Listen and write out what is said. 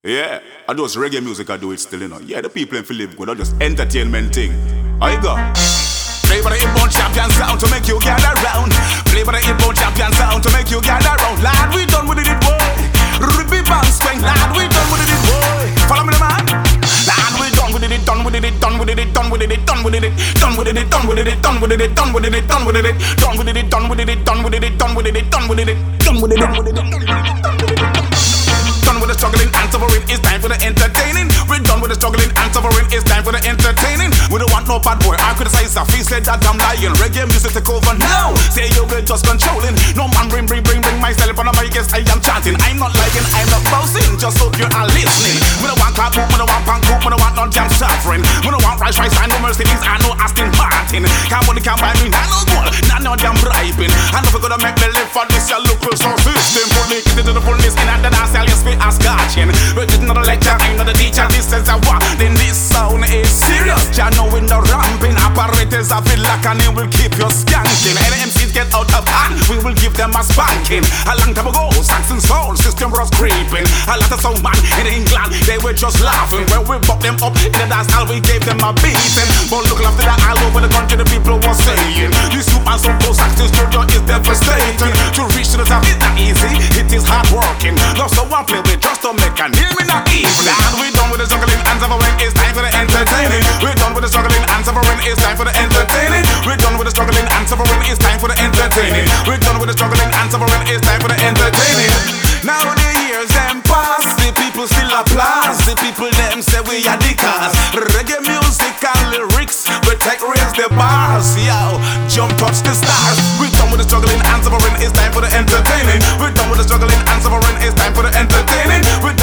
Yeah, I do reggae music, I do it still, you know. Yeah, the people in live good, I just entertainment thing. I go. Play by the inborn champion sound to make you gather round. Play by the inborn champion sound to make you gather round. Lad, we done with it, boy. Ruby band swing, lad, we done with it, boy. Follow me, the man. Lad, we done with it, done with it, done with it, done with it, done with it, done with it, done with it, done with it, done with it, done with it, done with it, done with it, done with it, done with it, done with it, done with it, done with it. Done with the struggling and suffering, it's time for the entertaining. We're done with the struggling and suffering, it's time for the entertaining. We don't want no bad boy, I criticize a fee, said that I'm lying. Reggae music take over now. Say you get just controlling. No man bring myself on the mic, yes I am chanting. I'm not lying, I'm not boasting, just hope you are listening. We don't want clap boom, we don't want punk group, we don't want no jam suffering. We don't want rice, I no Mercedes, I know Aston Martin. Can't money, can't buy me, I no gold, not no damn bribing. I know we gonna make me live for this, your local sound system. Pull me into the fullness, in and then I sell you spit as scotching. We're getting another lecture, I'm not a teacher, this is a what? Then this sound is serious. Ya know we no ramping, apparatus I feel like and it will keep you skanking. Any MCs get out of hand, we will give them a spanking. A long time ago, Saxon sound system was creeping. A lot of sound man in England, they were just laughing. When we bucked them up in the dance hall, we gave them a beating. But look after that all over the country, the people were saying this super so pro Saxon studio is devastating. To reach to the top is not easy, it is hard working. Love someone play with just to make a name in the evening. And we done with the struggling and suffering, it's time for the entertaining. We're done with the struggling and suffering, it's time for the entertaining. We're done with the struggling and suffering, it's time for the entertaining. We're done with the struggling and suffering, it's time for the entertaining. Now the years them pass, the people still applause. The people them say we are the cause. Reggae music and lyrics, we take raise the bars. Yo, jump touch the stars. We're done with the struggling and suffering, it's time for the entertaining. We're done with the struggling and suffering, it's time for the entertaining. We're